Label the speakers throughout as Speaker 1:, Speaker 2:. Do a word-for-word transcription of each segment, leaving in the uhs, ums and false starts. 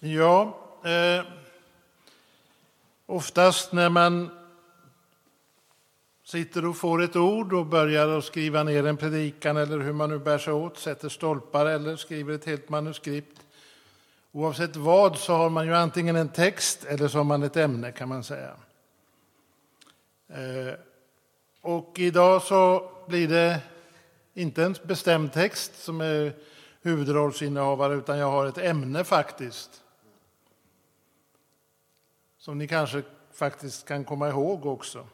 Speaker 1: Ja, eh, oftast när man sitter och får ett ord och börjar att skriva ner en predikan eller hur man nu bär sig åt, sätter stolpar eller skriver ett helt manuskript. Oavsett vad så har man ju antingen en text eller så har man ett ämne, kan man säga. Eh, och idag så blir det inte en bestämd text som är huvudrollsinnehavare, utan jag har ett ämne faktiskt. Som ni kanske faktiskt kan komma ihåg också.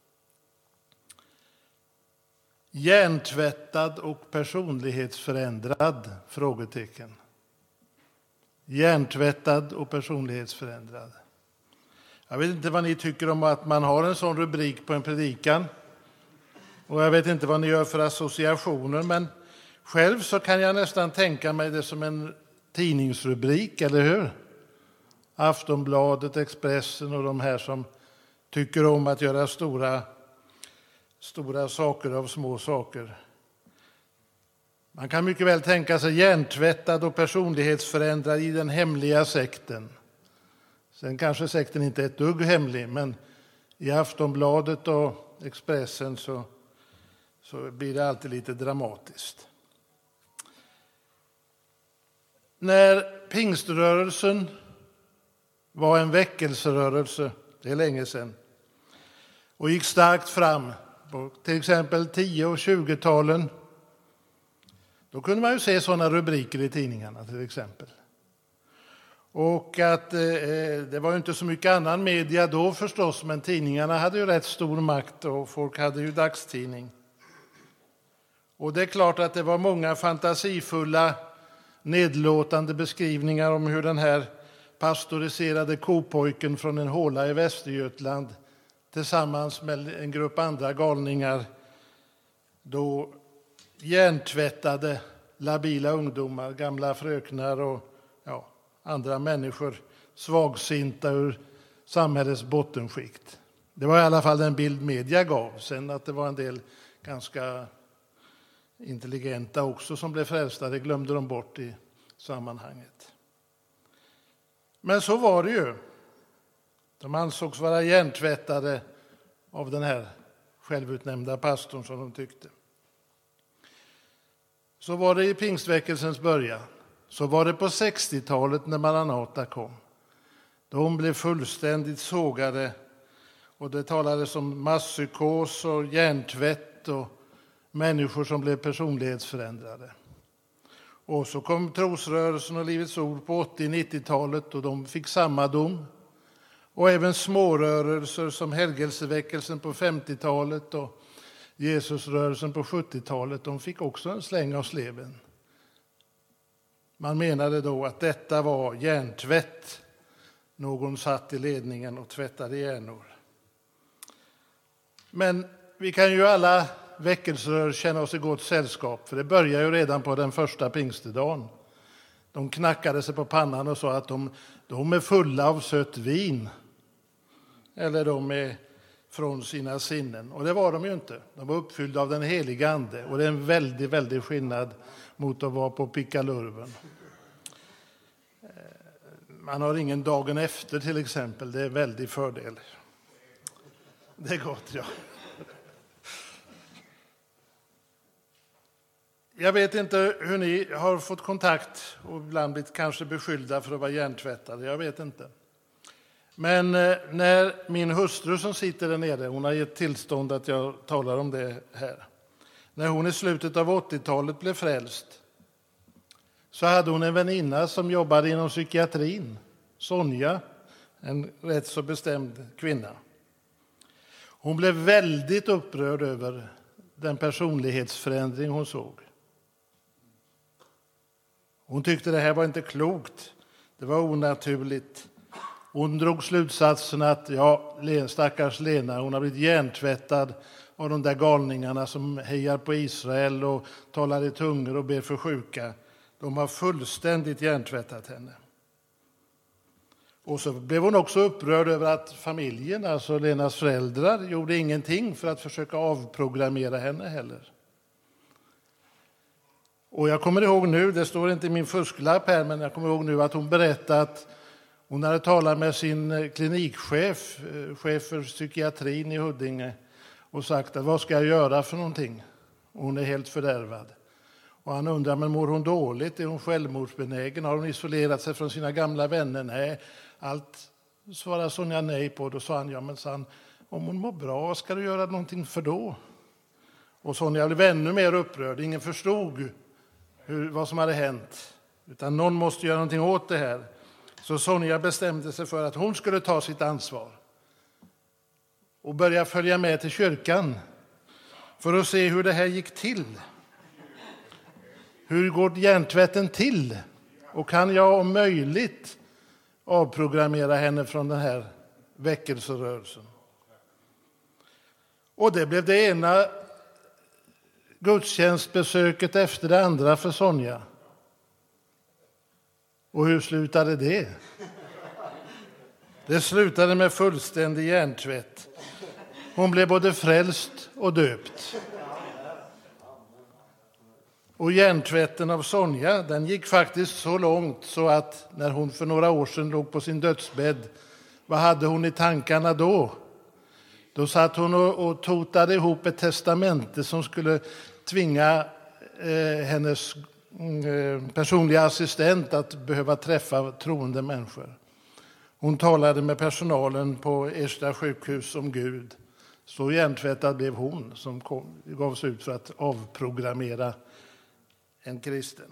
Speaker 1: Hjärntvättad och personlighetsförändrad? Frågetecken. Hjärntvättad och personlighetsförändrad. Jag vet inte vad ni tycker om att man har en sån rubrik på en predikan. Och jag vet inte vad ni gör för associationer, men själv så kan jag nästan tänka mig det som en tidningsrubrik, eller hur? Aftonbladet, Expressen och de här som tycker om att göra stora, stora saker av små saker. Man kan mycket väl tänka sig hjärntvättad och personlighetsförändrad i den hemliga sekten. Sen kanske sekten inte är ett dugg hemlig, men i Aftonbladet och Expressen så, så blir det alltid lite dramatiskt. När pingströrelsen var en väckelserörelse, det är länge sedan, och gick starkt fram på till exempel tio- och tjugo-talen, då kunde man ju se sådana rubriker i tidningarna till exempel. Och att eh, det var ju inte så mycket annan media då förstås, men tidningarna hade ju rätt stor makt och folk hade ju dagstidning. Och det är klart att det var många fantasifulla, nedlåtande beskrivningar om hur den här pastoriserade kopojken från en håla i Västergötland tillsammans med en grupp andra galningar då hjärntvättade labila ungdomar, gamla fröknar och ja, andra människor, svagsinta ur samhällets bottenskikt. Det var i alla fall den bild media gav. Sen att det var en del ganska intelligenta också som blev frälsta, det glömde de bort i sammanhanget. Men så var det ju. De ansågs vara hjärntvättade av den här självutnämnda pastorn som de tyckte. Så var det i pingstväckelsens början. Så var det på sextiotalet när Maranata kom. De blev fullständigt sågade och det talades om masspsykos och hjärntvätt och människor som blev personlighetsförändrade. Och så kom trosrörelsen och Livets ord på åttio- och nittiotalet och de fick samma dom. Och även smårörelser som helgelseväckelsen på femtiotalet och Jesusrörelsen på sjuttiotalet, de fick också en släng av sleven. Man menade då att detta var hjärntvätt. Någon satt i ledningen och tvättade hjärnor. Men vi kan ju alla väckelserörelser känna oss i gott sällskap, för det börjar ju redan på den första pingstedagen. De knackade sig på pannan och sa att de, de är fulla av sött vin. Eller de är från sina sinnen. Och det var de ju inte. De var uppfyllda av den heliga ande. Och det är en väldigt, väldigt skillnad mot att vara på pickalurven. Man har ingen dagen efter till exempel. Det är en väldig fördel. Det är gott, ja. Jag vet inte hur ni har fått kontakt och ibland blivit kanske beskyllda för att vara hjärntvättade. Jag vet inte. Men när min hustru som sitter där nere, hon har gett tillstånd att jag talar om det här. När hon i slutet av åttiotalet blev frälst så hade hon en väninna som jobbade inom psykiatrin, Sonja, en rätt så bestämd kvinna. Hon blev väldigt upprörd över den personlighetsförändring hon såg. Hon tyckte det här var inte klokt, det var onaturligt. Hon drog slutsatsen att ja, stackars Lena, hon har blivit hjärntvättad av de där galningarna som hejar på Israel och talar i tungor och ber för sjuka. De har fullständigt hjärntvättat henne. Och så blev hon också upprörd över att familjen, alltså Lenas föräldrar, gjorde ingenting för att försöka avprogrammera henne heller. Och jag kommer ihåg nu, det står inte i min fusklapp här, men jag kommer ihåg nu att hon berättade att Hon hade talat med sin klinikchef, chef för psykiatrin i Huddinge, och sagt att vad ska jag göra för någonting? Hon är helt fördärvad. Och han undrar, men mår hon dåligt? Är hon självmordsbenägen? Har hon isolerat sig från sina gamla vänner? Nej, allt svarade Sonja nej på. Då sa han, ja men san, om hon mår bra, ska du göra någonting för då? Och Sonja blev ännu mer upprörd. Ingen förstod hur, vad som hade hänt. Utan någon måste göra någonting åt det här. Så Sonja bestämde sig för att hon skulle ta sitt ansvar. Och börja följa med till kyrkan. För att se hur det här gick till. Hur går hjärntvätten till? Och kan jag om möjligt avprogrammera henne från den här väckelserörelsen? Och det blev det ena gudstjänstbesöket efter det andra för Sonja. Och hur slutade det? Det slutade med fullständig hjärntvätt. Hon blev både frälst och döpt. Och hjärntvätten av Sonja, den gick faktiskt så långt så att när hon för några år sedan låg på sin dödsbädd, vad hade hon i tankarna då? Då satt hon och, och totade ihop ett testamente som skulle tvinga eh, hennes eh, personliga assistent att behöva träffa troende människor. Hon talade med personalen på Ersta sjukhus om Gud. Så hjärntvättad blev hon som kom, gavs ut för att avprogrammera en kristen.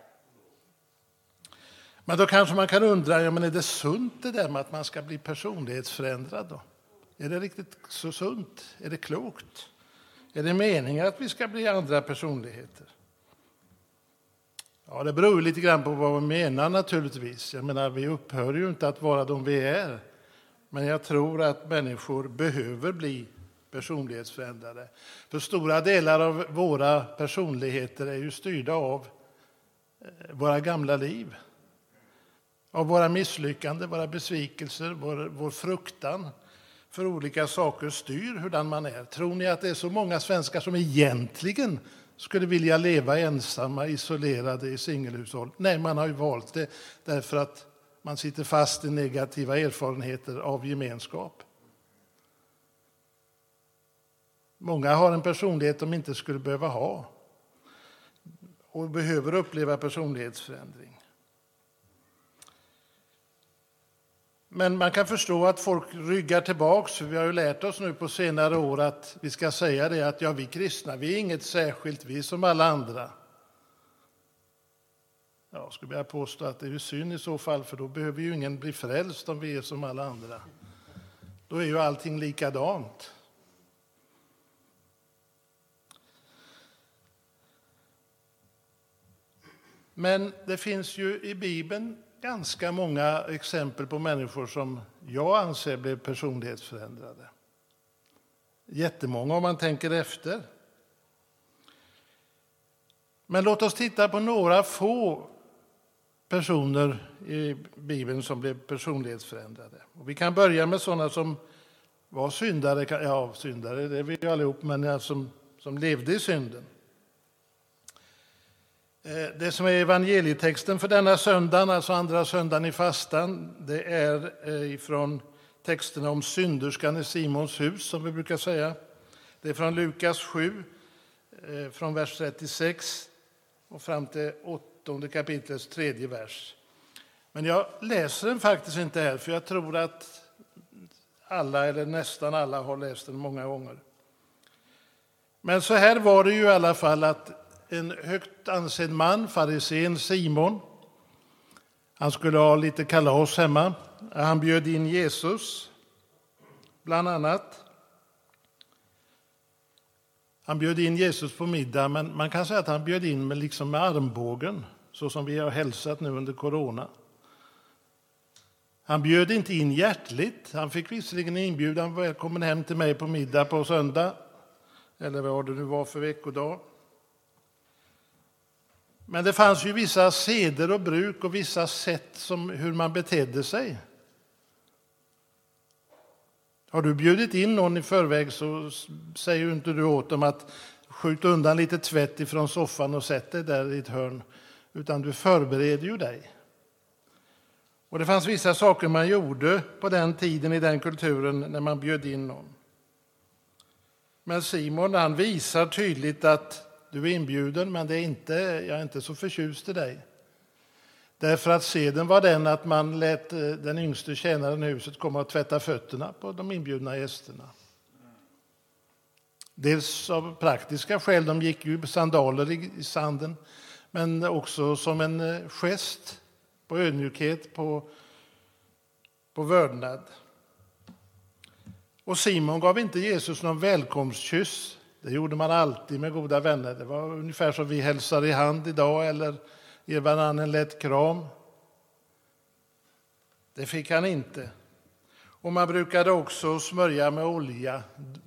Speaker 1: Men då kanske man kan undra, ja, men är det sunt det där med att man ska bli personlighetsförändrad då? Är det riktigt så sunt? Är det klokt? Är det meningen att vi ska bli andra personligheter? Ja, det beror lite grann på vad vi menar naturligtvis. Jag menar, vi upphör ju inte att vara de vi är. Men jag tror att människor behöver bli personlighetsförändrade. För stora delar av våra personligheter är ju styrda av våra gamla liv. Av våra misslyckanden, våra besvikelser, vår, vår fruktan för olika saker styr hurdan man är. Tror ni att det är så många svenskar som egentligen skulle vilja leva ensamma, isolerade i singelhushåll? Nej, man har ju valt det därför att man sitter fast i negativa erfarenheter av gemenskap. Många har en personlighet de inte skulle behöva ha och behöver uppleva personlighetsförändring. Men man kan förstå att folk ryggar tillbaks. Vi har ju lärt oss nu på senare år att vi ska säga det att ja, vi kristna, vi är inget särskilt, vi är som alla andra. Jag skulle vilja påstå att det är synd i så fall, för då behöver ju ingen bli frälst om vi är som alla andra. Då är ju allting likadant. Men det finns ju i Bibeln ganska många exempel på människor som jag anser blev personlighetsförändrade. Jättemånga om man tänker efter. Men låt oss titta på några få personer i Bibeln som blev personlighetsförändrade. Och vi kan börja med sådana som var syndare, ja syndare det är vi ju allihop, men som, som levde i synden. Det som är evangelietexten för denna söndagen, alltså andra söndagen i fastan, det är ifrån texterna om synderskan i Simons hus, som vi brukar säga. Det är från Lukas sju, från vers trettiosex och fram till åttonde kapitlets tredje vers. Men jag läser den faktiskt inte här, för jag tror att alla eller nästan alla har läst den många gånger. Men så här var det ju i alla fall att en högt ansedd man, farisén Simon, han skulle ha lite kalas hemma. Han bjöd in Jesus, bland annat. Han bjöd in Jesus på middag, men man kan säga att han bjöd in med, liksom med armbågen, så som vi har hälsat nu under corona. Han bjöd inte in hjärtligt. Han fick visserligen inbjudan, välkommen hem till mig på middag på söndag, eller vad det nu var för veckodag. Men det fanns ju vissa seder och bruk och vissa sätt som hur man betedde sig. Har du bjudit in någon i förväg så säger inte du åt dem att skjuta undan lite tvätt ifrån soffan och sätt dig där i ett hörn. Utan du förbereder ju dig. Och det fanns vissa saker man gjorde på den tiden i den kulturen när man bjöd in någon. Men Simon, han visar tydligt att du är inbjuden, men det är inte, jag är inte så förtjust i dig. Därför att seden var den att man lät den yngste tjänaren i huset komma och tvätta fötterna på de inbjudna gästerna. Dels av praktiska skäl, de gick ju sandaler i sanden, men också som en gest på ödmjukhet, på, på vördnad. Och Simon gav inte Jesus någon välkomstkyss. Det gjorde man alltid med goda vänner. Det var ungefär som vi hälsar i hand idag eller ger varandra en lätt kram. Det fick han inte. Och man brukade också smörja med olja.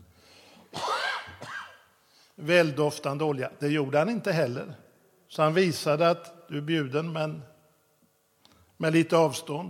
Speaker 1: Väldoftande olja. Det gjorde han inte heller. Så han visade att du är bjuden, men med lite avstånd.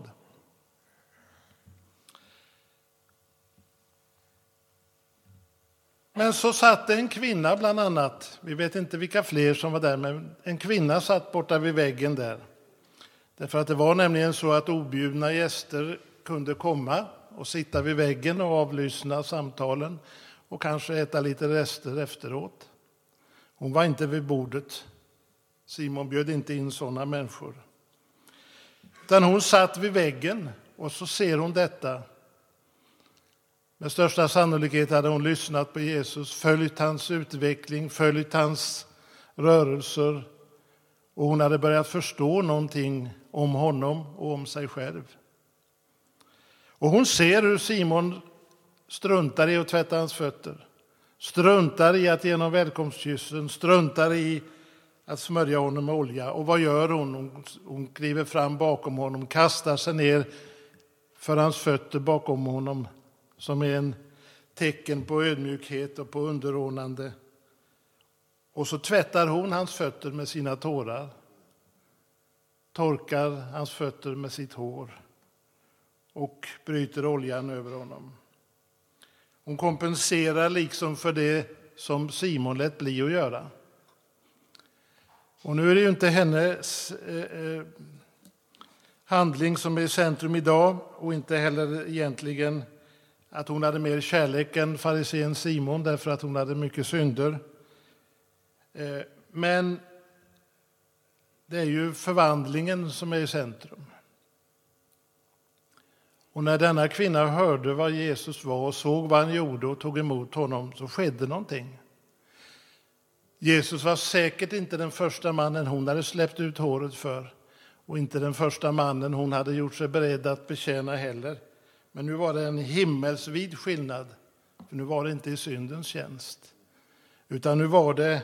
Speaker 1: Men så satt en kvinna bland annat. Vi vet inte vilka fler som var där, men en kvinna satt borta vid väggen där. Därför att det var nämligen så att objudna gäster kunde komma och sitta vid väggen och avlyssna samtalen och kanske äta lite rester efteråt. Hon var inte vid bordet. Simon bjöd inte in sådana människor. Utan hon satt vid väggen och så ser hon detta. Med största sannolikhet hade hon lyssnat på Jesus, följt hans utveckling, följt hans rörelser. Och hon hade börjat förstå någonting om honom och om sig själv. Och hon ser hur Simon struntar i att tvätta hans fötter. Struntar i att ge honom välkomstkyssen, struntar i att smörja honom med olja. Och vad gör hon? Hon, hon kliver fram bakom honom, kastar sig ner för hans fötter bakom honom. Som är en tecken på ödmjukhet och på underordnande. Och så tvättar hon hans fötter med sina tårar. Torkar hans fötter med sitt hår. Och bryter oljan över honom. Hon kompenserar liksom för det som Simon lät bli att göra. Och nu är det ju inte hennes eh, handling som är i centrum idag. Och inte heller egentligen att hon hade mer kärlek än farisén Simon därför att hon hade mycket synder. Men det är ju förvandlingen som är i centrum. Och när denna kvinna hörde vad Jesus var och såg vad han gjorde och tog emot honom så skedde någonting. Jesus var säkert inte den första mannen hon hade släppt ut håret för och inte den första mannen hon hade gjort sig beredd att betjäna heller. Men nu var det en himmelsvid skillnad, för nu var det inte i syndens tjänst. Utan nu var det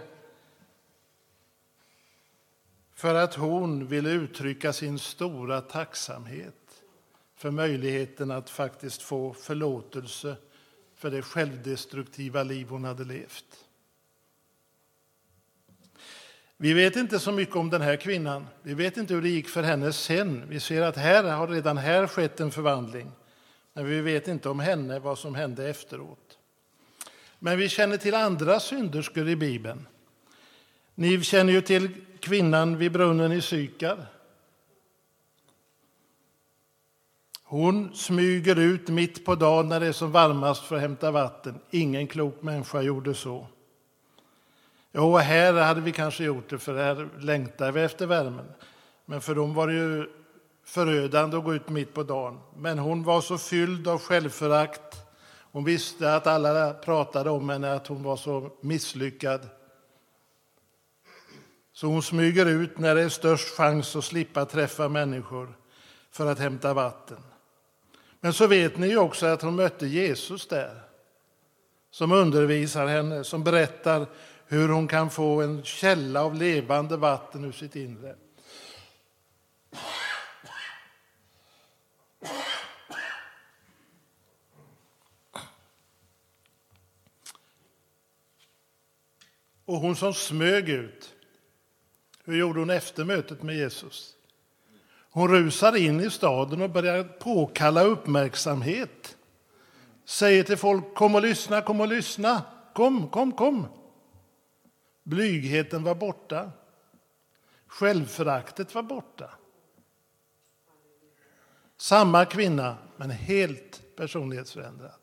Speaker 1: för att hon ville uttrycka sin stora tacksamhet för möjligheten att faktiskt få förlåtelse för det självdestruktiva liv hon hade levt. Vi vet inte så mycket om den här kvinnan. Vi vet inte hur det gick för henne sen. Vi ser att här har redan här skett en förvandling. Men vi vet inte om henne vad som hände efteråt. Men vi känner till andra synderskor i Bibeln. Ni känner ju till kvinnan vid brunnen i Sykar. Hon smyger ut mitt på dagen när det är som varmast för att hämta vatten. Ingen klok människa gjorde så. Jo, här hade vi kanske gjort det, för här längtar vi efter värmen. Men för dem var det ju förödande att gå ut mitt på dagen. Men hon var så fylld av självförakt. Hon visste att alla pratade om henne, att hon var så misslyckad. Så hon smyger ut när det är störst chans att slippa träffa människor för att hämta vatten. Men så vet ni ju också att hon mötte Jesus där. Som undervisar henne, som berättar hur hon kan få en källa av levande vatten ur sitt inre. Och hon som smög ut, hur gjorde hon efter mötet med Jesus? Hon rusar in i staden och börjar påkalla uppmärksamhet. Säger till folk, kom och lyssna, kom och lyssna. Kom, kom, kom. Blygheten var borta. Självföraktet var borta. Samma kvinna, men helt personlighetsförändrad.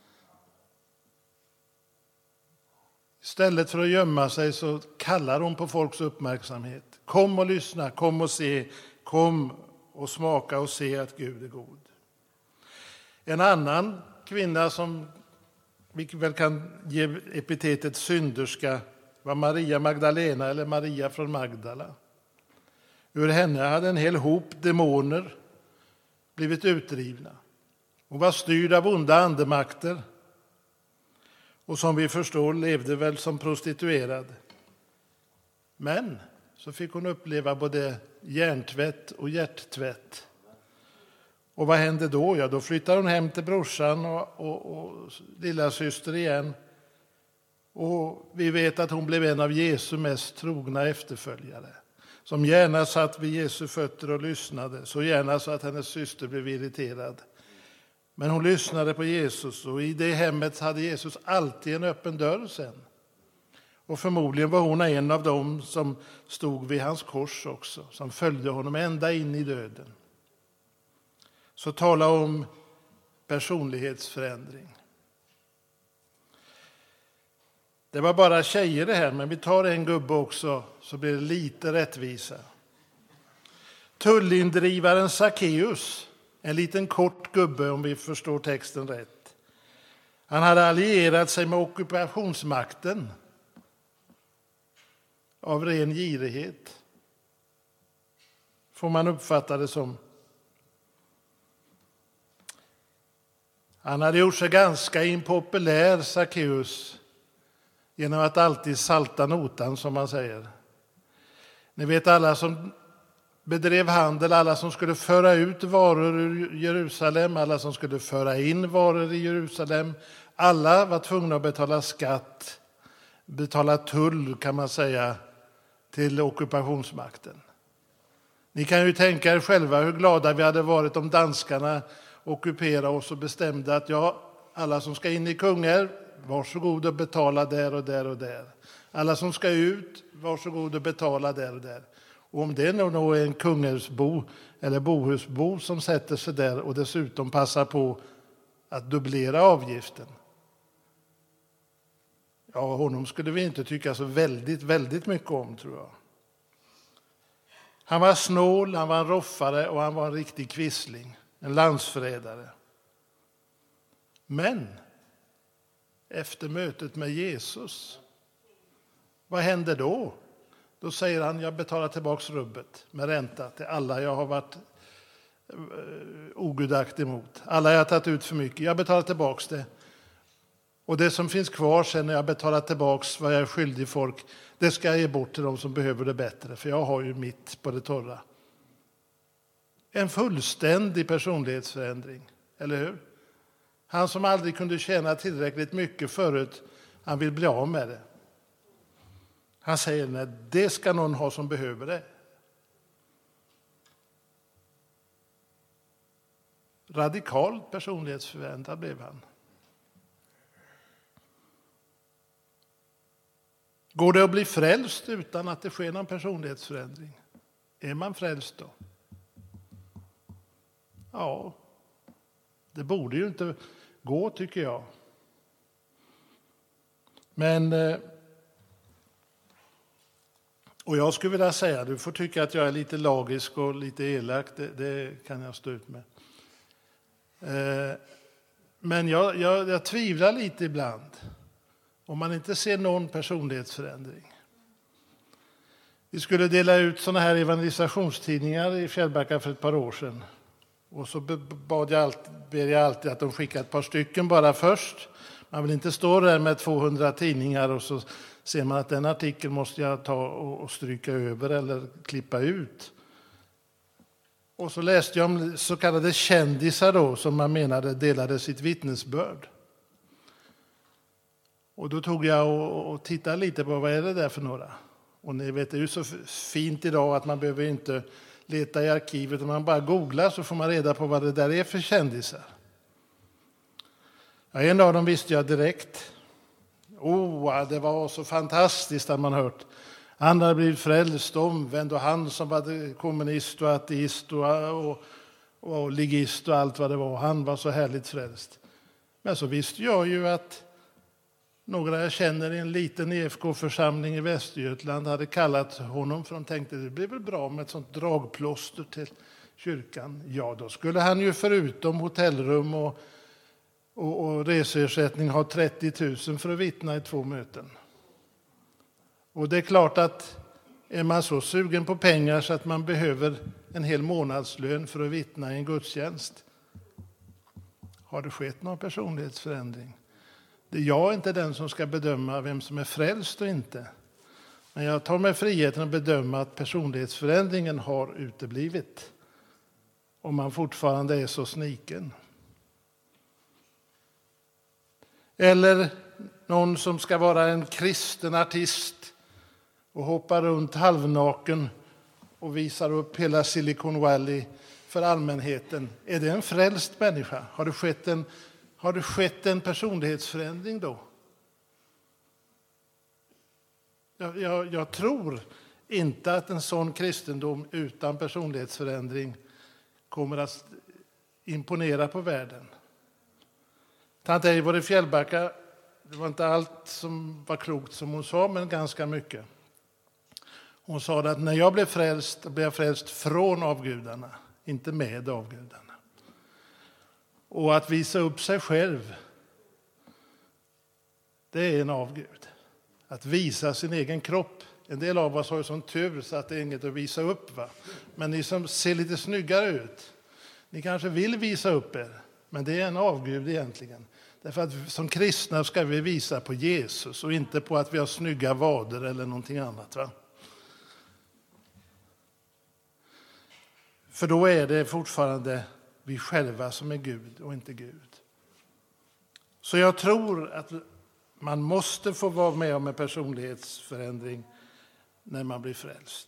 Speaker 1: Istället för att gömma sig så kallar hon på folks uppmärksamhet. Kom och lyssna, kom och se, kom och smaka och se att Gud är god. En annan kvinna som vi väl kan ge epitetet synderska var Maria Magdalena eller Maria från Magdala. Ur henne hade en hel hop demoner blivit utdrivna. Hon var styrd av onda andemakter och som vi förstår levde väl som prostituerad. Men så fick hon uppleva både hjärntvätt och hjärttvätt. Och vad hände då? Ja, då flyttade hon hem till brorsan och, och, och lilla syster igen. Och vi vet att hon blev en av Jesu mest trogna efterföljare. Som gärna satt vid Jesu fötter och lyssnade. Så gärna så att hennes syster blev irriterad. Men hon lyssnade på Jesus och i det hemmet hade Jesus alltid en öppen dörr sen. Och förmodligen var hon en av dem som stod vid hans kors också. Som följde honom ända in i döden. Så tala om personlighetsförändring. Det var bara tjejer det här, men vi tar en gubbe också så blir det lite rättvisa. Tullindrivaren Sackeus, en liten kort gubbe om vi förstår texten rätt. Han hade allierat sig med ockupationsmakten av ren girighet. Får man uppfatta det som. Han hade gjort sig ganska impopulär, Sackeus, genom att alltid salta notan, som man säger. Ni vet alla som bedrev handel, alla som skulle föra ut varor ur Jerusalem, alla som skulle föra in varor i Jerusalem. Alla var tvungna att betala skatt, betala tull kan man säga, till ockupationsmakten. Ni kan ju tänka er själva hur glada vi hade varit om danskarna ockuperade oss och bestämde att ja, alla som ska in i Kungälv, varsågod och betala där och där och där. Alla som ska ut, varsågod och betala där och där. Och om det är nog en Kungälvsbo eller Bohusbo som sätter sig där och dessutom passar på att dubblera avgiften. Ja, honom skulle vi inte tycka så väldigt, väldigt mycket om, tror jag. Han var snål, han var en roffare och han var en riktig kvissling. En landsförrädare. Men efter mötet med Jesus, vad händer då? Då säger han, jag betalar tillbaka rubbet med ränta till alla jag har varit ogudaktig emot. Alla jag har tagit ut för mycket, jag betalar tillbaka det. Och det som finns kvar sen när jag betalar tillbaka vad jag är skyldig folk, det ska jag ge bort till de som behöver det bättre. För jag har ju mitt på det torra. En fullständig personlighetsförändring, eller hur? Han som aldrig kunde tjäna tillräckligt mycket förut, han vill bli av med det. Han säger, nej, det ska någon ha som behöver det. Radikalt personlighetsförändrad blev han. Går det att bli frälst utan att det sker någon personlighetsförändring? Är man frälst då? Ja, det borde ju inte gå, tycker jag. Men, och jag skulle vilja säga, du får tycka att jag är lite lagisk och lite elak, det, det kan jag stå ut med. Men jag, jag, jag tvivlar lite ibland om man inte ser någon personlighetsförändring. Vi skulle dela ut såna här evangelisationstidningar i Fjällbacka för ett par år sedan. Och så bad jag alltid, ber jag alltid att de skickar ett par stycken bara först. Man vill inte stå där med tvåhundra tidningar och så ser man att den artikeln måste jag ta och stryka över eller klippa ut. Och så läste jag om så kallade kändisar då, som man menade delade sitt vittnesbörd. Och då tog jag och, och tittade lite på vad är det där för några. Och ni vet, det är ju så fint idag att man behöver inte leta i arkivet. Om man bara googlar så får man reda på vad det där är för kändisar. Ja, en av dem visste jag direkt. Oh, det var så fantastiskt att man hört. Han hade blivit frälst, omvänd och han som var kommunist och ateist och, och, och ligist och allt vad det var. Han var så härligt frälst. Men så visste jag ju att några jag känner i en liten E F K-församling i Västergötland hade kallat honom, för de tänkte det blir väl bra med ett sånt dragplåster till kyrkan. Ja, då skulle han ju förutom hotellrum och, och, och reseersättning ha trettio tusen för att vittna i två möten. Och det är klart att är man så sugen på pengar så att man behöver en hel månadslön för att vittna i en gudstjänst. Har det skett någon personlighetsförändring? Det är jag inte den som ska bedöma vem som är frälst och inte. Men jag tar mig friheten att bedöma att personlighetsförändringen har uteblivit. Om man fortfarande är så sniken. Eller någon som ska vara en kristen artist och hoppa runt halvnaken och visar upp hela Silicon Valley för allmänheten. Är det en frälst människa? Har det skett en, har det skett en personlighetsförändring då? Jag, jag, jag tror inte att en sån kristendom utan personlighetsförändring kommer att imponera på världen. Tant Eivor i Fjällbacka, det var inte allt som var klokt som hon sa, men ganska mycket. Hon sa att när jag blev frälst, blev jag frälst från avgudarna, inte med avgudarna. Och att visa upp sig själv, det är en avgud. Att visa sin egen kropp. En del av oss har ju sån tur så att det är inget att visa upp. Va? Men ni som ser lite snyggare ut, ni kanske vill visa upp er. Men det är en avgud egentligen. Därför att som kristna ska vi visa på Jesus och inte på att vi har snygga vader eller någonting annat. Va? För då är det fortfarande vi själva som är Gud och inte Gud. Så jag tror att man måste få vara med om en personlighetsförändring när man blir frälst.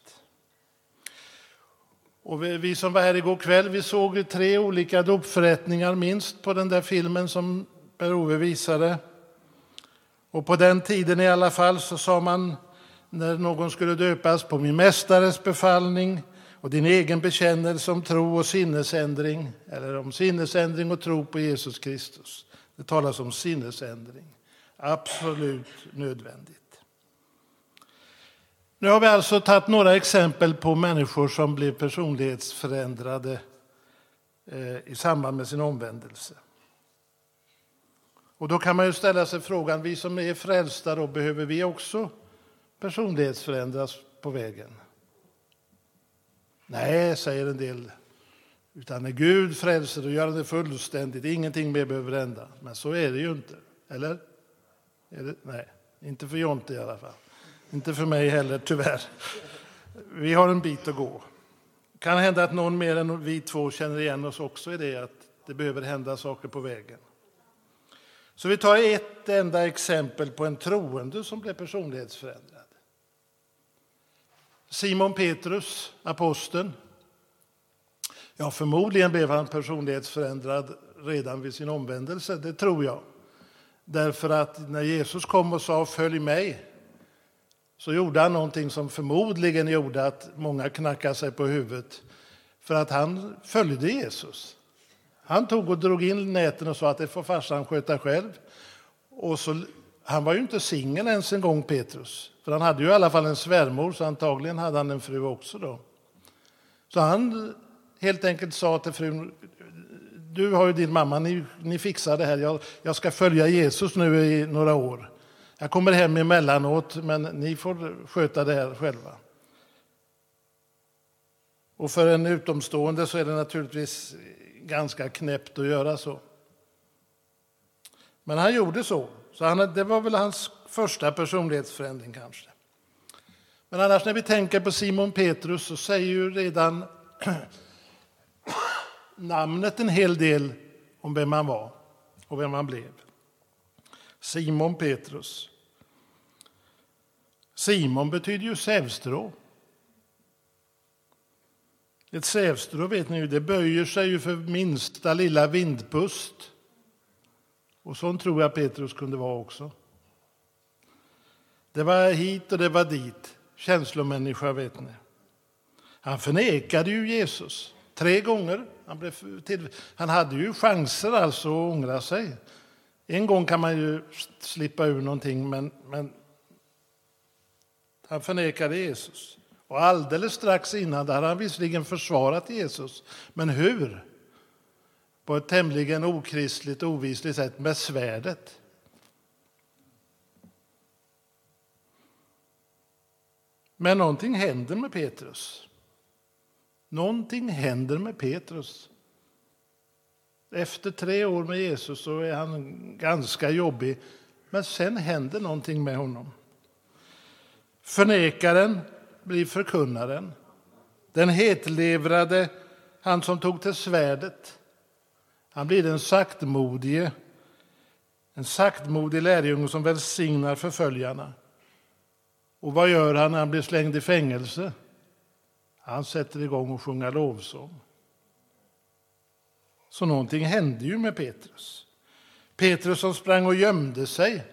Speaker 1: Och vi, vi som var här igår kväll, vi såg tre olika dopförrättningar minst på den där filmen som Per-Ove visade. Och på den tiden i alla fall så sa man när någon skulle döpas på min mästares befallning och din egen bekännelse om tro och sinnesändring, eller om sinnesändring och tro på Jesus Kristus. Det talas om sinnesändring. Absolut nödvändigt. Nu har vi alltså tagit några exempel på människor som blev personlighetsförändrade i samband med sin omvändelse. Och då kan man ju ställa sig frågan, vi som är frälsta, då behöver vi också personlighetsförändras på vägen? Nej, säger en del. Utan när Gud frälser, då gör han det fullständigt. Ingenting mer behöver hända. Men så är det ju inte. Eller? Är det? Nej, inte för Jonte i alla fall. Inte för mig heller, tyvärr. Vi har en bit att gå. Kan hända att någon mer än vi två känner igen oss också i det, att det behöver hända saker på vägen. Så vi tar ett enda exempel på en troende som blev personlighetsförändrad. Simon Petrus, aposteln. Ja, förmodligen blev han personlighetsförändrad redan vid sin omvändelse, det tror jag. Därför att när Jesus kom och sa följ mig, så gjorde han någonting som förmodligen gjorde att många knackade sig på huvudet. För att han följde Jesus. Han tog och drog in näten och sa att det får farsan sköta själv. Och så, han var ju inte singel ens en gång, Petrus. För han hade ju i alla fall en svärmor, så antagligen hade han en fru också då. Så han helt enkelt sa till frun, du har ju din mamma, ni, ni fixar det här. Jag, jag ska följa Jesus nu i några år. Jag kommer hem emellanåt, men ni får sköta det här själva. Och för en utomstående så är det naturligtvis ganska knäppt att göra så. Men han gjorde så. Så han, det var väl hans första personlighetsförändring kanske. Men annars när vi tänker på Simon Petrus så säger ju redan namnet en hel del om vem han var och vem han blev. Simon Petrus. Simon betyder ju sävstrå. Ett sävstrå, vet ni ju, det böjer sig ju för minsta lilla vindpust. Och sånt tror jag Petrus kunde vara också. Det var hit och det var dit. Känslomänniska, vet ni. Han förnekade ju Jesus. Tre gånger. Han, blev till, han hade ju chanser alltså att ångra sig. En gång kan man ju slippa ur någonting, men, men han förnekade Jesus. Och alldeles strax innan hade han visserligen försvarat Jesus. Men hur? På ett tämligen okristligt, ovisligt sätt med svärdet. Men någonting händer med Petrus. Någonting händer med Petrus. Efter tre år med Jesus så är han ganska jobbig. Men sen händer någonting med honom. Förnekaren blir förkunnaren. Den hetlevrade, han som tog till svärdet. Han blir den saktmodige. En saktmodig lärjunge som välsignar förföljarna. Och vad gör han när han blir slängd i fängelse? Han sätter igång och sjunga lovsång. Så någonting hände ju med Petrus. Petrus som sprang och gömde sig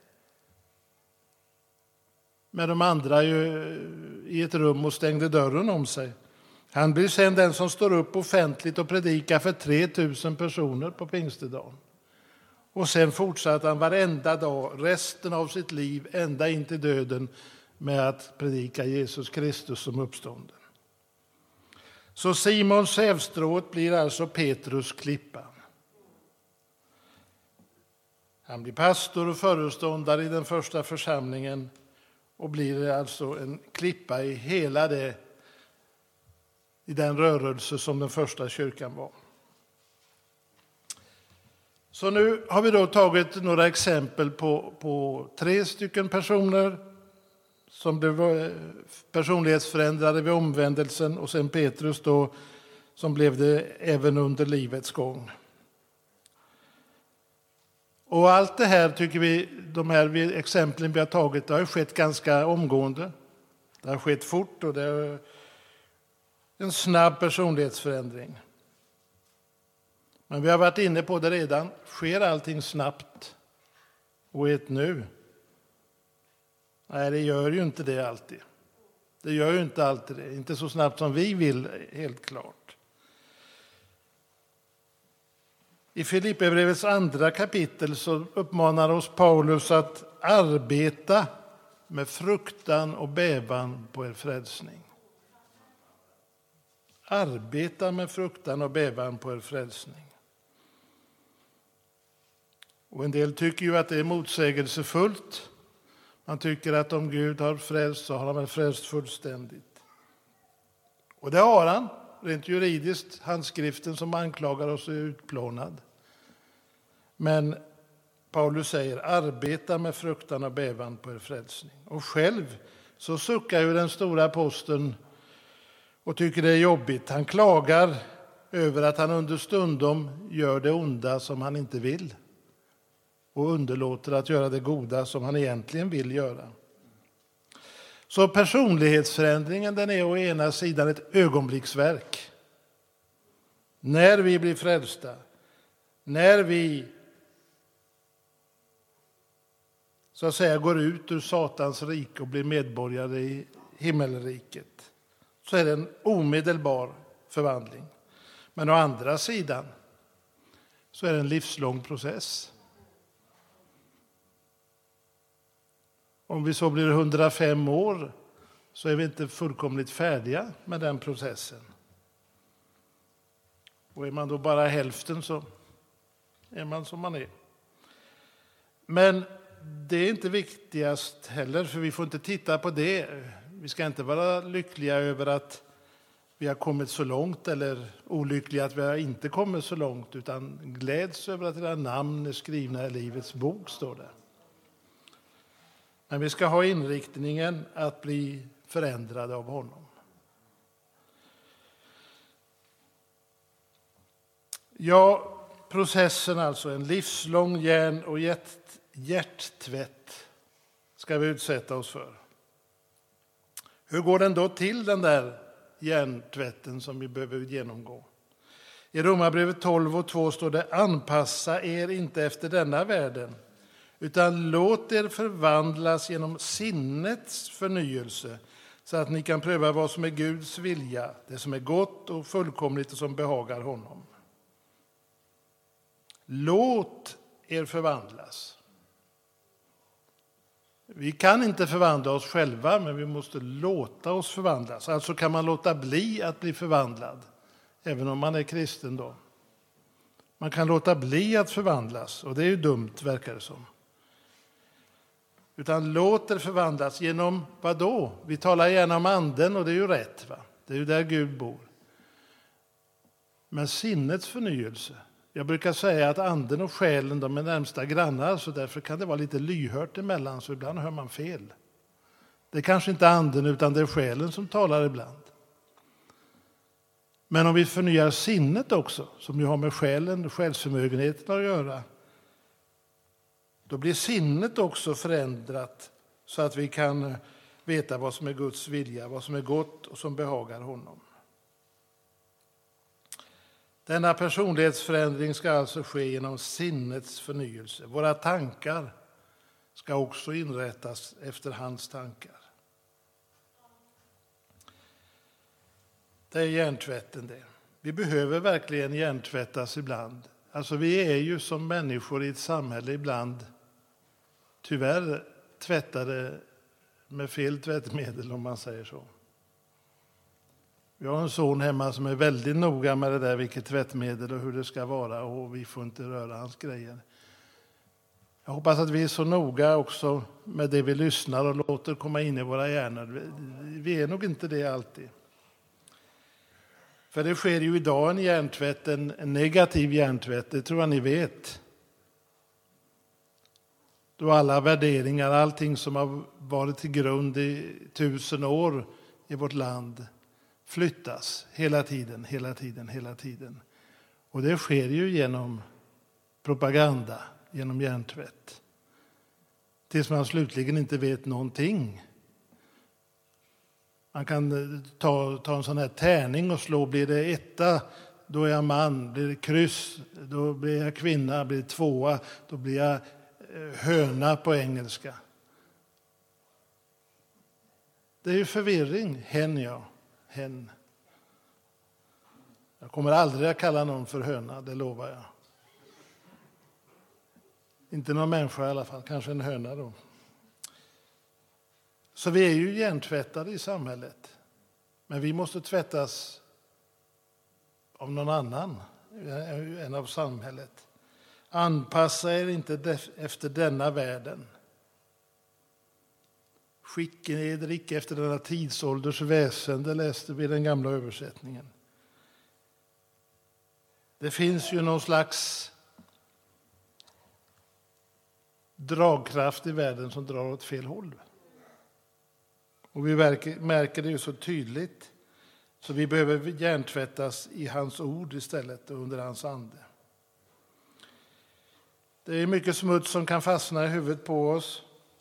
Speaker 1: med de andra i ett rum och stängde dörren om sig. Han blir sen den som står upp offentligt och predikar för tre tusen personer på pingstedagen. Och sen fortsatte han varenda dag, resten av sitt liv, ända in till döden, med att predika Jesus Kristus som uppstånden. Så Simon sävstrået blir alltså Petrus klippan. Han blir pastor och föreståndare i den första församlingen och blir alltså en klippa i hela det, i den rörelse som den första kyrkan var. Så nu har vi då tagit några exempel på, på tre stycken personer som blev personlighetsförändrade vid omvändelsen, och sen Petrus då som blev det även under livets gång. Och allt det här tycker vi, de här exemplen vi har tagit, det har skett ganska omgående. Det har skett fort och det är en snabb personlighetsförändring. Men vi har varit inne på det redan. Sker allting snabbt och i ett nu? Nej, det gör ju inte det alltid. Det gör ju inte alltid det. Inte så snabbt som vi vill, helt klart. I Filipperbrevets andra kapitel så uppmanar oss Paulus att arbeta med fruktan och bävan på er frälsning. Arbeta med fruktan och bävan på er frälsning. Och en del tycker ju att det är motsägelsefullt. Man tycker att om Gud har frälst så har han väl frälst fullständigt. Och det har han, rent juridiskt. Handskriften som anklagar oss är utplånad. Men Paulus säger, arbeta med fruktan och bävan på er frälsning. Och själv så suckar ju den stora aposteln och tycker det är jobbigt. Han klagar över att han understundom gör det onda som han inte vill. Och underlåter att göra det goda som han egentligen vill göra. Så personlighetsförändringen, den är å ena sidan ett ögonblicksverk. När vi blir frälsta, när vi så att säga går ut ur Satans rike och blir medborgare i himmelriket, så är det en omedelbar förvandling. Men å andra sidan så är det en livslång process. Om vi så blir hundrafem år så är vi inte fullkomligt färdiga med den processen. Och är man då bara hälften så är man som man är. Men det är inte viktigast heller, för vi får inte titta på det. Vi ska inte vara lyckliga över att vi har kommit så långt eller olyckliga att vi har inte kommit så långt, utan gläds över att era namn är skrivna i livets bok, står det. Men vi ska ha inriktningen att bli förändrade av honom. Ja, processen alltså, en livslång hjärn- och hjärt- hjärttvätt ska vi utsätta oss för. Hur går den då till, den där hjärntvätten som vi behöver genomgå? I Romarbrevet tolv och två står det, anpassa er inte efter denna världen, utan låt er förvandlas genom sinnets förnyelse, så att ni kan pröva vad som är Guds vilja, det som är gott och fullkomligt och som behagar honom. Låt er förvandlas. Vi kan inte förvandla oss själva, men vi måste låta oss förvandlas. Alltså kan man låta bli att bli förvandlad, även om man är kristen då. Man kan låta bli att förvandlas, och det är ju dumt, verkar det som. Utan låt er förvandlas genom vad då? Vi talar gärna om anden, och det är ju rätt, va? Det är ju där Gud bor. Men sinnets förnyelse. Jag brukar säga att anden och själen, de är närmsta grannar, så därför kan det vara lite lyhört emellan, så ibland hör man fel. Det är kanske inte anden utan det är själen som talar ibland. Men om vi förnyar sinnet också, som ju har med själen och själsförmögenheten att göra, då blir sinnet också förändrat så att vi kan veta vad som är Guds vilja, vad som är gott och som behagar honom. Denna personlighetsförändring ska alltså ske genom sinnets förnyelse. Våra tankar ska också inrättas efter hans tankar. Det är hjärntvätten det. Vi behöver verkligen hjärntvättas ibland. Alltså vi är ju som människor i ett samhälle ibland tyvärr tvättade med fel tvättmedel, om man säger så. Vi har en son hemma som är väldigt noga med det där, vilket tvättmedel och hur det ska vara, och vi får inte röra hans grejer. Jag hoppas att vi är så noga också med det vi lyssnar och låter komma in i våra hjärnor. Vi är nog inte det alltid. För det sker ju idag en hjärntvätt, en negativ hjärntvätt, det tror jag ni vet. Då alla värderingar, allting som har varit till grund i tusen år i vårt land flyttas hela tiden, hela tiden, hela tiden. Och det sker ju genom propaganda, genom hjärntvätt. Tills man slutligen inte vet någonting. Man kan ta, ta en sån här tärning och slå, blir det etta, då är jag man, blir det kryss, då blir jag kvinna, blir det tvåa, då blir jag höna på engelska. Det är ju förvirring, hen ja, hen. Jag kommer aldrig att kalla någon för höna, det lovar jag. Inte någon människa i alla fall, kanske en höna då. Så vi är ju hjärntvättade i samhället. Men vi måste tvättas av någon annan än av samhället. Anpassa er inte efter denna världen. Skicka er icke efter denna tidsålders väsen, det läste vi i den gamla översättningen. Det finns ju någon slags dragkraft i världen som drar åt fel håll. Och vi märker det ju så tydligt, så vi behöver hjärntvättas i hans ord istället och under hans ande. Det är mycket smuts som kan fastna i huvudet på oss.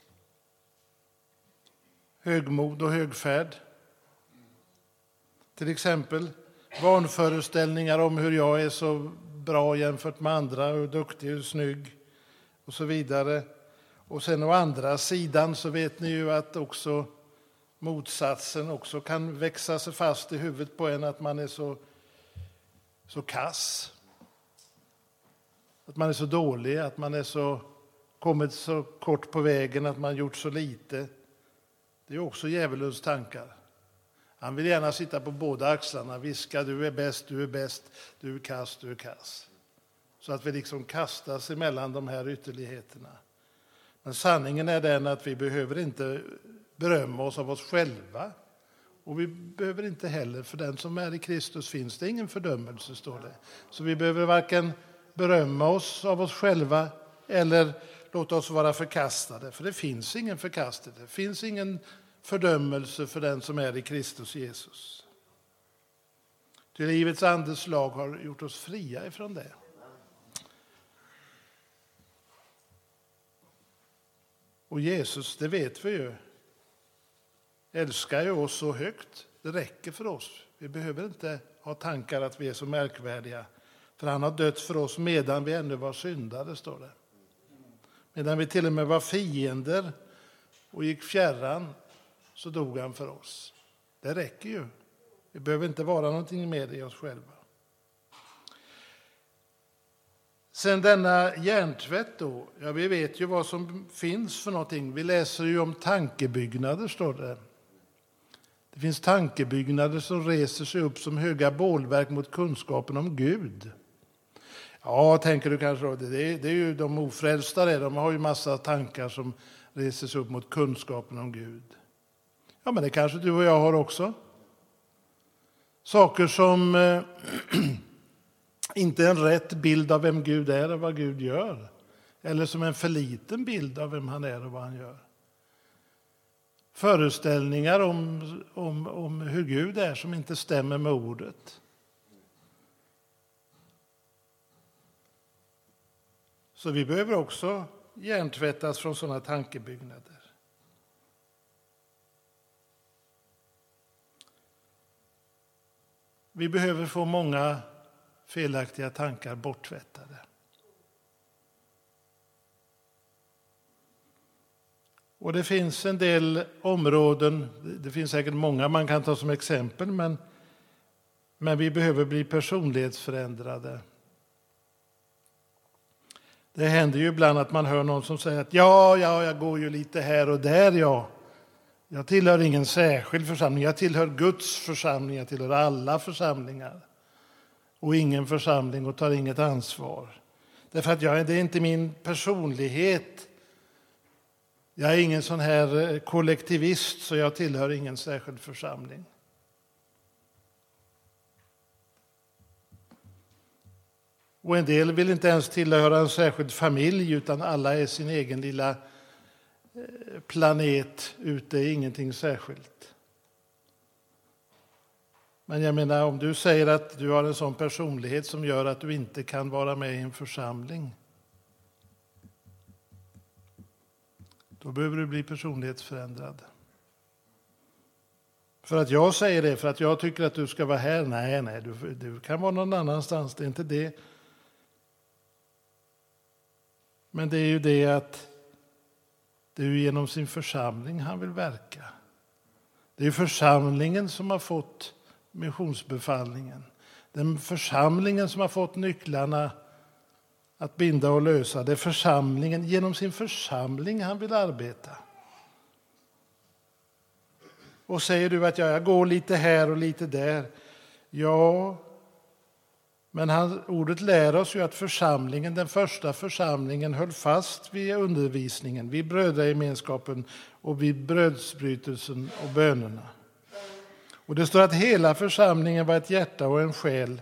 Speaker 1: Högmod och högfärd. Till exempel vanföreställningar om hur jag är så bra jämfört med andra, hur duktig och snygg och så vidare. Och sen å andra sidan så vet ni ju att också motsatsen också kan växa sig fast i huvudet på en, att man är så, så kass. Att man är så dålig, att man är så kommit så kort på vägen, att man gjort så lite. Det är också djävulens tankar. Han vill gärna sitta på båda axlarna, viska du är bäst, du är bäst, du är kass, du är kass. Så att vi liksom kastas emellan de här ytterligheterna. Men sanningen är den att vi behöver inte berömma oss av oss själva. Och vi behöver inte heller, för den som är i Kristus finns det ingen fördömelse, står det. Så vi behöver varken berömma oss av oss själva eller låta oss vara förkastade. För det finns ingen förkastelse, det finns ingen fördömelse för den som är i Kristus Jesus. Till livets andes lag har gjort oss fria ifrån det. Och Jesus, det vet vi ju, älskar ju oss så högt. Det räcker för oss. Vi behöver inte ha tankar att vi är så märkvärdiga. För han har dött för oss medan vi ännu var syndare, står det. Medan vi till och med var fiender och gick fjärran, så dog han för oss. Det räcker ju. Vi behöver inte vara någonting mer i oss själva. Sen denna hjärntvätt då, ja, vi vet ju vad som finns för någonting. Vi läser ju om tankebyggnader, står det. Det finns tankebyggnader som reser sig upp som höga bålverk mot kunskapen om Gud. Ja, tänker du kanske då, det är, det är ju de ofrälsta där, de har ju massa tankar som reser sig upp mot kunskapen om Gud. Ja, men det kanske du och jag har också. Saker som eh, inte är en rätt bild av vem Gud är och vad Gud gör. Eller som en för liten bild av vem han är och vad han gör. Föreställningar om, om, om hur Gud är som inte stämmer med ordet. Så vi behöver också hjärntvättas från sådana tankebyggnader. Vi behöver få många felaktiga tankar borttvättade. Och det finns en del områden, det finns säkert många man kan ta som exempel, men, men vi behöver bli personlighetsförändrade. Det händer ju ibland att man hör någon som säger att ja, ja, jag går ju lite här och där, ja. Jag tillhör ingen särskild församling, jag tillhör Guds församling, jag tillhör alla församlingar. Och ingen församling och tar inget ansvar. Därför att jag, det är inte min personlighet. Jag är ingen sån här kollektivist, så jag tillhör ingen särskild församling. Och en del vill inte ens tillhöra en särskild familj, utan alla är sin egen lilla planet ute, ingenting särskilt. Men jag menar, om du säger att du har en sån personlighet som gör att du inte kan vara med i en församling, då behöver du bli personlighetsförändrad. För att jag säger det, för att jag tycker att du ska vara här, nej, nej, du, du kan vara någon annanstans, det är inte det. Men det är ju det att det är genom sin församling han vill verka. Det är församlingen som har fått missionsbefallningen. Den församlingen som har fått nycklarna att binda och lösa. Det är församlingen, genom sin församling han vill arbeta. Och säger du att ja, jag går lite här och lite där. Ja, men han, ordet lär oss ju att församlingen, den första församlingen höll fast vid undervisningen, vid brödragemenskapen och vid brödsbrytelsen och bönerna. Och det står att hela församlingen var ett hjärta och en själ.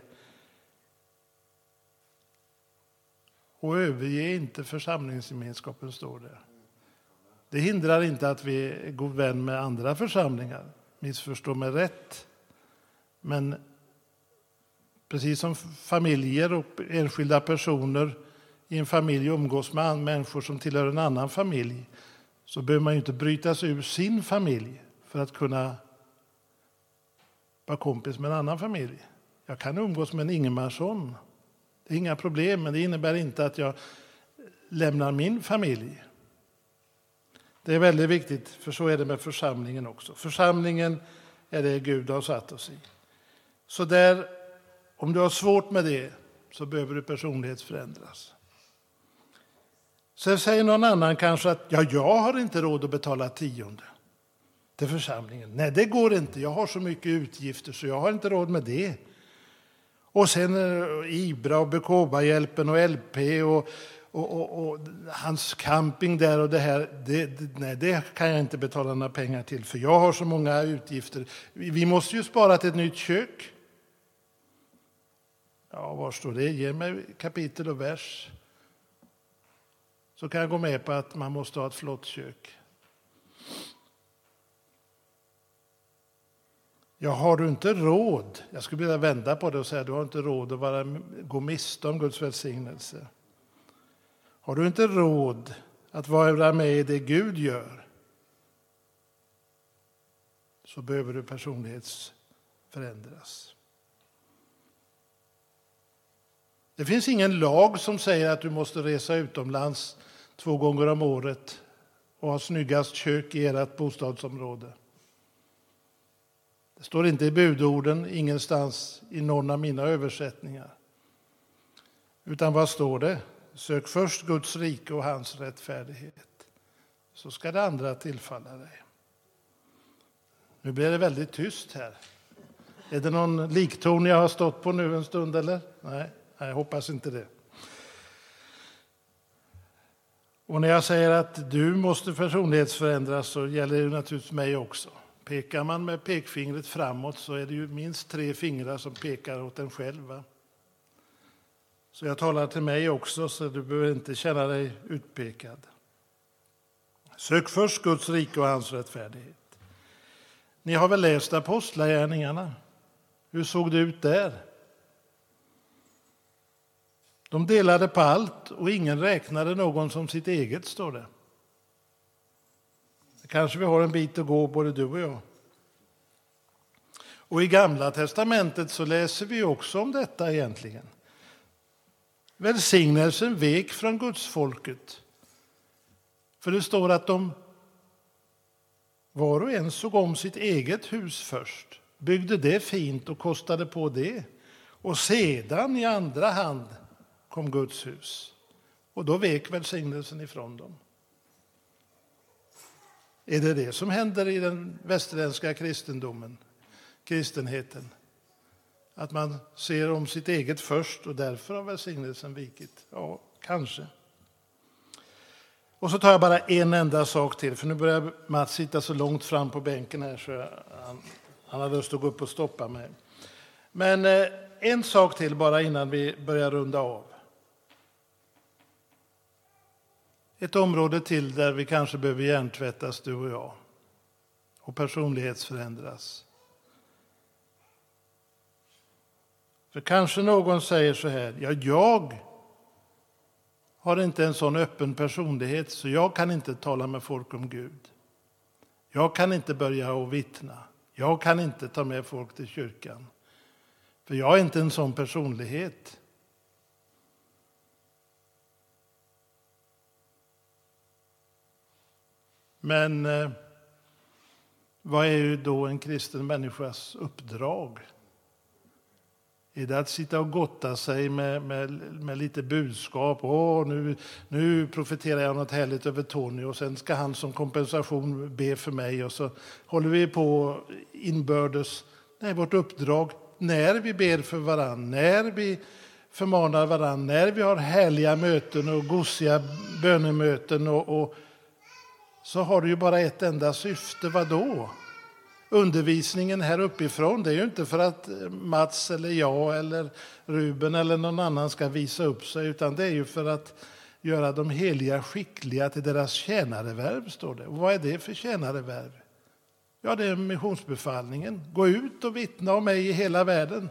Speaker 1: Och överge inte församlingsgemenskapen, står det. Det hindrar inte att vi är god vän med andra församlingar. Missförstå mig rätt. Men precis som familjer och enskilda personer i en familj umgås med människor som tillhör en annan familj, så behöver man ju inte bryta sig ur sin familj för att kunna vara kompis med en annan familj. Jag kan umgås med en Ingemarsson. Det är inga problem, men det innebär inte att jag lämnar min familj. Det är väldigt viktigt, för så är det med församlingen också. Församlingen är det Gud har satt oss i. Så där, om du har svårt med det, så behöver du personlighetsförändras. Sen säger någon annan kanske att ja, jag har inte råd att betala tionde till församlingen. Nej, det går inte. Jag har så mycket utgifter så jag har inte råd med det. Och sen Ibra och Bekoba-hjälpen och L P och, och, och, och hans camping där och det här. Det, det, nej, det kan jag inte betala några pengar till, för jag har så många utgifter. Vi, vi måste ju spara till ett nytt kök. Ja, var står det? Ge mig kapitel och vers. Så kan jag gå med på att man måste ha ett flott kök. Ja, har du inte råd? Jag skulle vilja vända på det och säga att du har inte råd att vara, gå miste om Guds välsignelse. Har du inte råd att vara med i det Gud gör, så behöver du personlighetsförändras. Det finns ingen lag som säger att du måste resa utomlands två gånger om året och ha snyggast kök i ert bostadsområde. Det står inte i budorden, ingenstans i någon av mina översättningar. Utan vad står det? Sök först Guds rike och hans rättfärdighet. Så ska det andra tillfalla dig. Nu blir det väldigt tyst här. Är det någon likton jag har stått på nu en stund eller? Nej, jag hoppas inte det. Och när jag säger att du måste personlighetsförändras så gäller det naturligtvis mig också. Pekar man med pekfingret framåt så är det ju minst tre fingrar som pekar åt en själv. Va? Så jag talar till mig också, så du behöver inte känna dig utpekad. Sök först Guds rike och hans rättfärdighet. Ni har väl läst apostlagärningarna? Hur såg det ut där? De delade på allt och ingen räknade någon som sitt eget, står det. Kanske vi har en bit att gå, både du och jag. Och i Gamla testamentet så läser vi också om detta egentligen. Välsignelsen vek från Guds folket. För det står att de var och en såg om sitt eget hus först. Byggde det fint och kostade på det. Och sedan i andra hand kom Guds hus. Och då vek välsignelsen ifrån dem. Är det det som händer i den västerländska kristendomen, kristenheten? Att man ser om sitt eget först och därför har välsignelsen vikit? Ja, kanske. Och så tar jag bara en enda sak till, för nu börjar Mats sitta så långt fram på bänken här så han, han har lust att gå upp och stoppa mig. Men eh, en sak till bara innan vi börjar runda av. Ett område till där vi kanske behöver hjärntvättas, du och jag, och personlighetsförändras. För kanske någon säger så här: ja, jag har inte en sån öppen personlighet så jag kan inte tala med folk om Gud. Jag kan inte börja och vittna. Jag kan inte ta med folk till kyrkan. För jag är inte en sån personlighet. Men eh, vad är ju då en kristen människas uppdrag? Är det att sitta och gotta sig med, med, med lite budskap? Åh, nu, nu profeterar jag något härligt över Tony och sen ska han som kompensation be för mig och så håller vi på inbördes. Nej, vårt uppdrag när vi ber för varann, när vi förmanar varann, när vi har härliga möten och gosiga bönemöten och, och så har det ju bara ett enda syfte. Vad då? Undervisningen här uppifrån, det är ju inte för att Mats eller jag eller Ruben eller någon annan ska visa upp sig, utan det är ju för att göra de heliga skickliga till deras tjänarevärv, står det. Och vad är det för tjänarevärv? Ja, det är missionsbefallningen. Gå ut och vittna om mig i hela världen.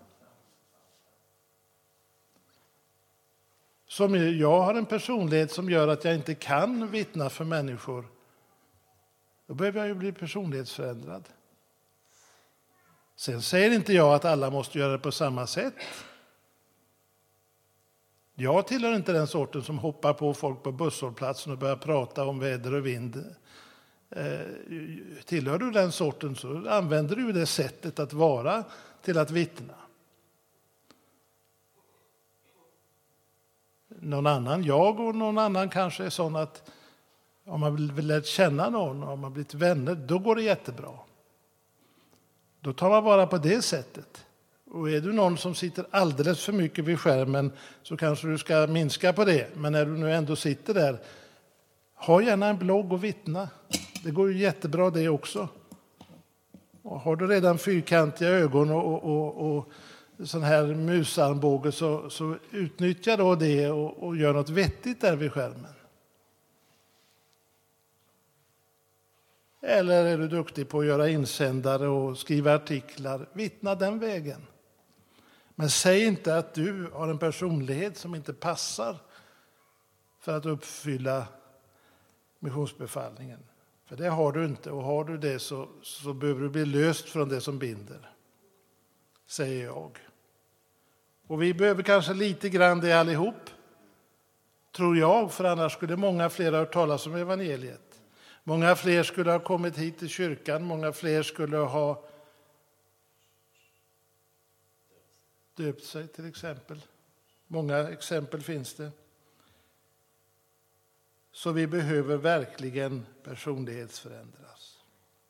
Speaker 1: Som jag har en personlighet som gör att jag inte kan vittna för människor, då behöver jag ju bli personlighetsförändrad. Sen säger inte jag att alla måste göra det på samma sätt. Jag tillhör inte den sorten som hoppar på folk på busshållplatsen och börjar prata om väder och vind. Eh, tillhör du den sorten så använder du det sättet att vara till att vittna. Någon annan, jag och någon annan kanske är sån att om man vill lära känna någon, om man blivit vänner, då går det jättebra. Då tar man vara på det sättet. Och är du någon som sitter alldeles för mycket vid skärmen så kanske du ska minska på det. Men när du nu ändå sitter där, ha gärna en blogg och vittna. Det går ju jättebra det också. Och har du redan fyrkantiga ögon och, och, och, och sån här musarmbåge så, så utnyttja då det och, och gör något vettigt där vid skärmen. Eller är du duktig på att göra insändare och skriva artiklar? Vittna den vägen. Men säg inte att du har en personlighet som inte passar för att uppfylla missionsbefallningen. För det har du inte, och har du det så, så behöver du bli löst från det som binder. Säger jag. Och vi behöver kanske lite grann det allihop. Tror jag, för annars skulle många fler ha hört talas om evangeliet. Många fler skulle ha kommit hit till kyrkan. Många fler skulle ha döpt sig till exempel. Många exempel finns det. Så vi behöver verkligen personlighetsförändras.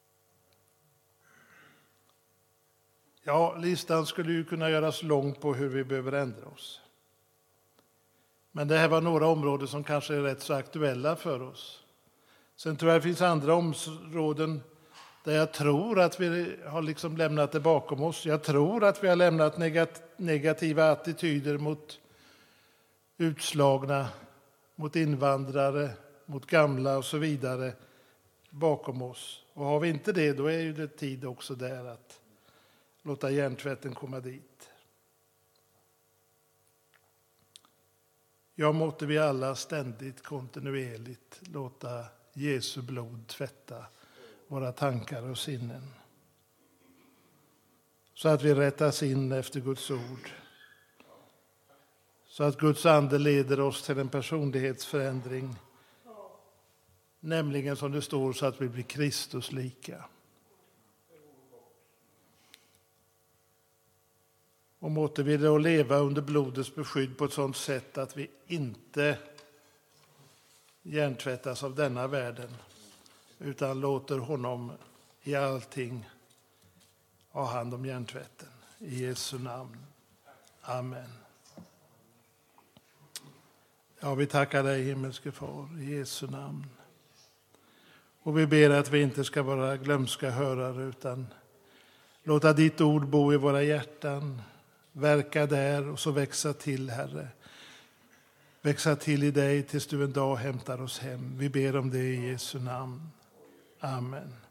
Speaker 1: Ja, listan skulle ju kunna göras lång på hur vi behöver ändra oss. Men det här var några områden som kanske är rätt så aktuella för oss. Sen tror jag det finns andra områden där jag tror att vi har liksom lämnat det bakom oss. Jag tror att vi har lämnat negativa attityder mot utslagna, mot invandrare, mot gamla och så vidare bakom oss. Och har vi inte det, då är ju det tid också där att låta hjärntvätten komma dit. Ja, måtte vi alla ständigt, kontinuerligt låta Jesu blod tvätta våra tankar och sinnen. Så att vi rättas in efter Guds ord. Så att Guds ande leder oss till en personlighetsförändring. Nämligen som det står, så att vi blir Kristus lika. Och måtte vi då leva under blodets beskydd på ett sådant sätt att vi inte hjärntvättas av denna världen, utan låter honom i allting ha hand om hjärntvätten. I Jesu namn. Amen. Ja, vi tackar dig, himmelske far, i Jesu namn. Och vi ber att vi inte ska vara glömska hörare, utan låta ditt ord bo i våra hjärtan, verka där och så växa till, Herre. Växa till i dig tills du en dag hämtar oss hem. Vi ber om det i Jesu namn. Amen.